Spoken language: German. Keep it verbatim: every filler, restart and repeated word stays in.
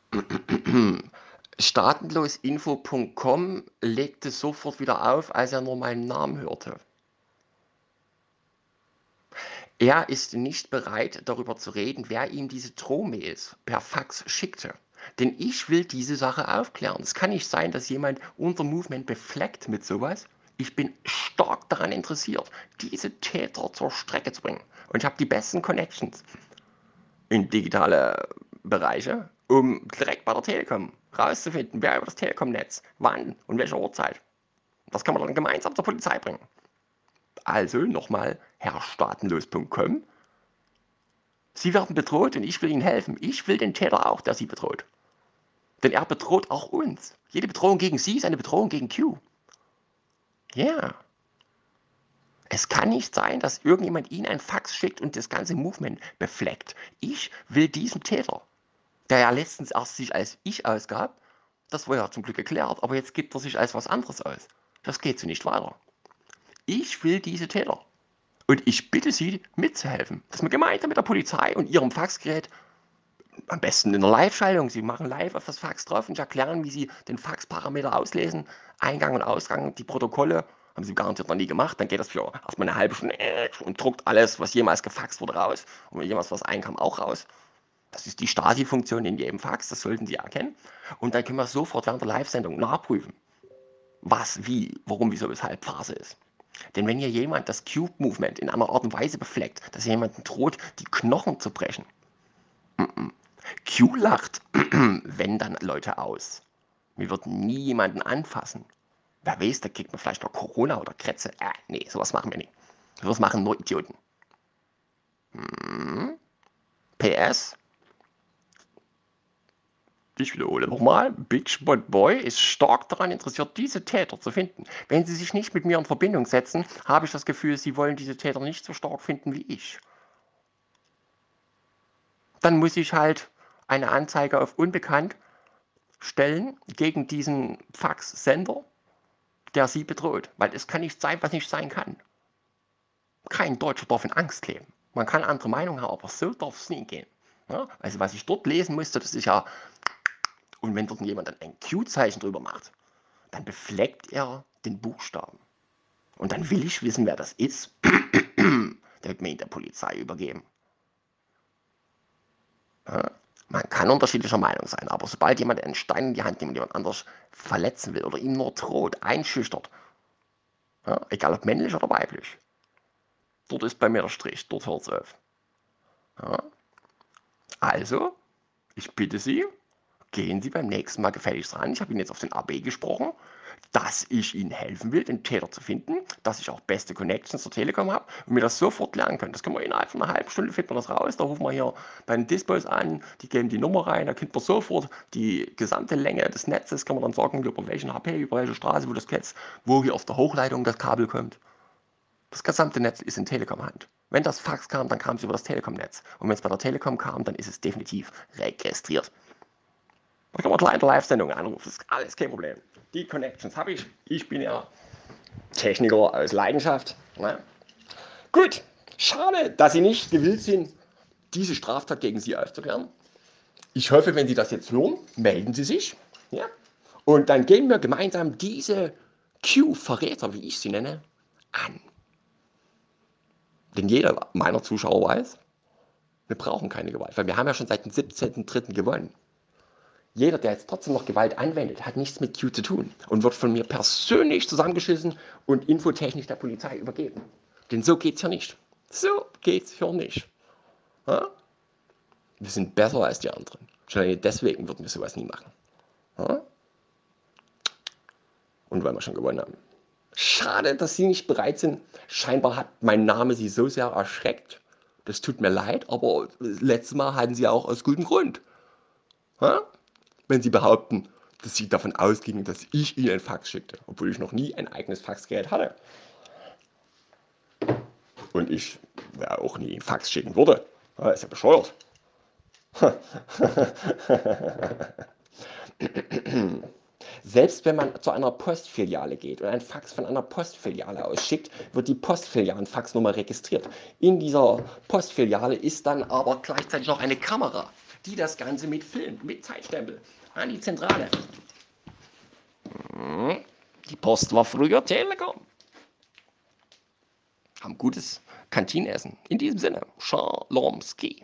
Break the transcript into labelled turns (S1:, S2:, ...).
S1: Staatenlosinfo Punkt com legte sofort wieder auf, als er nur meinen Namen hörte. Er ist nicht bereit, darüber zu reden, wer ihm diese Drohmails per Fax schickte. Denn ich will diese Sache aufklären. Es kann nicht sein, dass jemand unser Movement befleckt mit sowas. Ich bin stark daran interessiert, diese Täter zur Strecke zu bringen. Und ich habe die besten Connections in digitale Bereiche, um direkt bei der Telekom rauszufinden, wer über das Telekom-Netz, wann und welche Uhrzeit. Das kann man dann gemeinsam zur Polizei bringen. Also nochmal, herr staatenlos Punkt com. Sie werden bedroht und ich will Ihnen helfen. Ich will den Täter auch, der Sie bedroht. Denn er bedroht auch uns. Jede Bedrohung gegen Sie ist eine Bedrohung gegen Q. Ja. Yeah. Es kann nicht sein, dass irgendjemand Ihnen ein Fax schickt und das ganze Movement befleckt. Ich will diesen Täter, der ja letztens erst sich als ich ausgab, das war ja zum Glück geklärt, aber jetzt gibt er sich als was anderes aus. Das geht so nicht weiter. Ich will diese Täter. Und ich bitte Sie, mitzuhelfen, dass wir gemeinsam mit der Polizei und Ihrem Faxgerät, am besten in einer Live-Schaltung, Sie machen live auf das Fax drauf und erklären, wie Sie den Faxparameter auslesen, Eingang und Ausgang, die Protokolle, haben Sie garantiert noch nie gemacht, dann geht das für erstmal eine halbe Stunde und druckt alles, was jemals gefaxt wurde, raus und wenn jemals was einkam, auch raus. Das ist die Stasi-Funktion in jedem Fax, das sollten Sie erkennen. Und dann können wir sofort während der Live-Sendung nachprüfen, was, wie, warum, wieso, weshalb Phase ist. Denn wenn hier jemand das Cube-Movement in einer Art und Weise befleckt, dass jemandem droht, die Knochen zu brechen, Q lacht, wenn dann Leute aus. Wir würden nie jemanden anfassen. Wer weiß, da kriegt man vielleicht noch Corona oder Krätze. Äh, nee, sowas machen wir nicht. Sowas machen nur Idioten. Hm. P S, ich wiederhole nochmal, Big Bot Boy ist stark daran interessiert, diese Täter zu finden. Wenn Sie sich nicht mit mir in Verbindung setzen, habe ich das Gefühl, Sie wollen diese Täter nicht so stark finden wie ich. Dann muss ich halt eine Anzeige auf Unbekannt stellen gegen diesen Fax-Sender, der Sie bedroht. Weil es kann nicht sein, was nicht sein kann. Kein Deutscher darf in Angst leben. Man kann andere Meinungen haben, aber so darf es nie gehen. Ja? Also was ich dort lesen musste, das ist ja, und wenn dort jemand dann ein Q-Zeichen drüber macht, dann befleckt er den Buchstaben. Und dann will ich wissen, wer das ist. Der wird mir in der Polizei übergeben. Ja? Man kann unterschiedlicher Meinung sein, aber sobald jemand einen Stein in die Hand nimmt und jemand anders verletzen will oder ihm nur droht, einschüchtert, ja, egal ob männlich oder weiblich, dort ist bei mir der Strich, dort hört es auf. Ja? Also, ich bitte Sie, gehen Sie beim nächsten Mal gefälligst ran. Ich habe Ihnen jetzt auf den A B gesprochen, dass ich Ihnen helfen will, den Täter zu finden, dass ich auch beste Connections zur Telekom habe und mir das sofort lernen können. Das können wir innerhalb von einer halben Stunde finden wir das raus. Da rufen wir hier bei den Dispos an, die geben die Nummer rein, da kennt man sofort die gesamte Länge des Netzes, kann man dann sagen, über welchen H P, über welche Straße, wo das Netz, wo hier auf der Hochleitung das Kabel kommt. Das gesamte Netz ist in Telekom-Hand. Wenn das Fax kam, dann kam es über das Telekom-Netz. Und wenn es bei der Telekom kam, dann ist es definitiv registriert. Da kann man gleich in der Live-Sendung anrufen. Das ist alles kein Problem. Die Connections habe ich. Ich bin ja Techniker aus Leidenschaft. Na? Gut, schade, dass Sie nicht gewillt sind, diese Straftat gegen Sie aufzuklären. Ich hoffe, wenn Sie das jetzt hören, melden Sie sich. Ja? Und dann gehen wir gemeinsam diese Q-Verräter, wie ich sie nenne, an. Denn jeder meiner Zuschauer weiß, wir brauchen keine Gewalt, weil wir haben ja schon seit dem siebzehnten dritten gewonnen. Jeder, der jetzt trotzdem noch Gewalt anwendet, hat nichts mit Q zu tun und wird von mir persönlich zusammengeschissen und infotechnisch der Polizei übergeben. Denn so geht's hier nicht. So geht's hier nicht. Ja? Wir sind besser als die anderen. Schon deswegen würden wir sowas nie machen. Ja? Und weil wir schon gewonnen haben. Schade, dass Sie nicht bereit sind. Scheinbar hat mein Name Sie so sehr erschreckt. Das tut mir leid, aber letztes Mal hatten Sie auch aus gutem Grund. Ja? Wenn Sie behaupten, dass Sie davon ausgingen, dass ich Ihnen ein Fax schickte, obwohl ich noch nie ein eigenes Faxgerät hatte. Und ich ja, auch nie ein Fax schicken würde. Ja, ist ja bescheuert. Selbst wenn man zu einer Postfiliale geht und ein Fax von einer Postfiliale ausschickt, wird die Postfilialen-Faxnummer registriert. In dieser Postfiliale ist dann aber gleichzeitig noch eine Kamera, die das Ganze mit filmt, mit Zeitstempel. An die Zentrale. Die Post war früher Telekom. Haben gutes Kantinenessen. In diesem Sinne, Schalomski.